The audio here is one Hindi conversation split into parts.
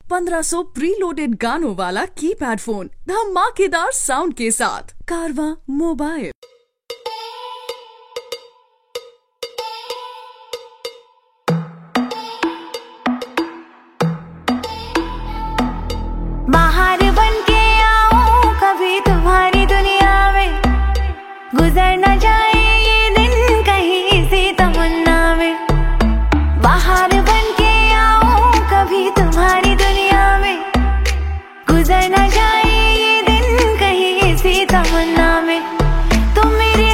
1500 प्रीलोडेड गानों वाला कीपैड फोन धमाकेदार साउंड के साथ। कारवां मोबाइल। बाहर बन के आऊं कभी तुम्हारी दुनिया में, गुजर न जाए ये दिन कहीं इसी तमन्ना में। बाहर बन के आऊं कभी तुम्हारी दुनिया में, गुजर न जाए ये दिन कहीं इसी तमन्ना में। तुम मेरे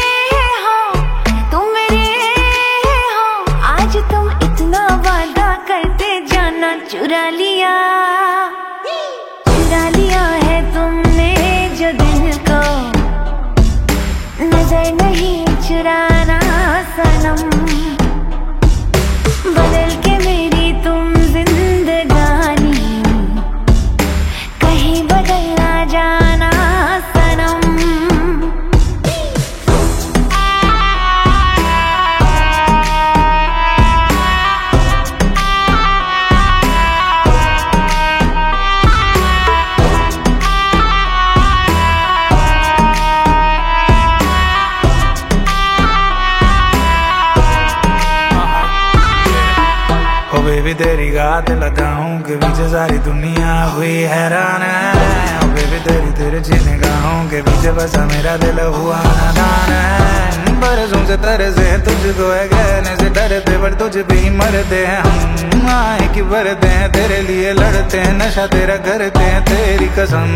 हो, आज तुम इतना वादा करते जाना। चुरा लिया है तुमने जो दिल को, नजर नहीं चुराना सनम। बदल के मेरी तुम जिंदगानी, कहीं बदल ना जाना सनम। बेबी तेरी गात लगाऊं के पीछे सारी दुनिया हुई हैरान है। बेबी तेरे निगाहों के पीछे बसा मेरा दिल हुआ नादान है। बरसों से तरसे तुझको है कहने से डरते, पर तुझ पे ही मरते हैं हम। आए की भरते हैं तेरे लिए लड़ते हैं, नशा तेरा करते हैं तेरी कसम।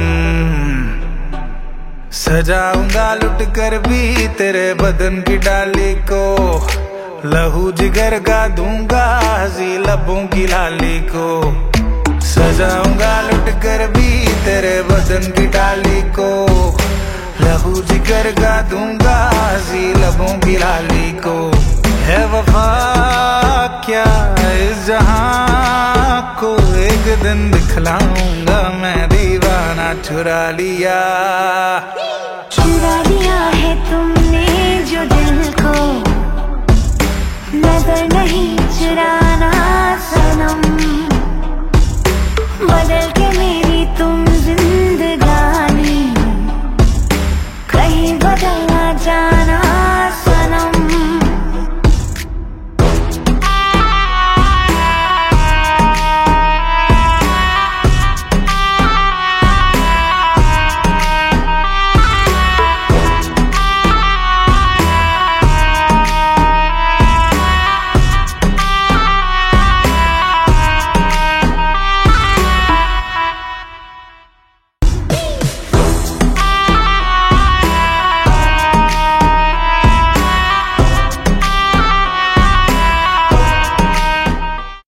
सजाऊंगा लुट कर भी तेरे बदन की डाली को, लहू जिगर का दूंगा हंसी लबों की लाली को। सजाऊंगा लुट कर भी तेरे बदन की डाली को, लहू जिगर का दूंगा हंसी लबों की लाली को। है वफा क्या इस जहां को, एक दिन दिखलाऊंगा मैं दीवाना। चुरा लिया है तुमने जो दिल को, नजर नहीं चुराना सनम।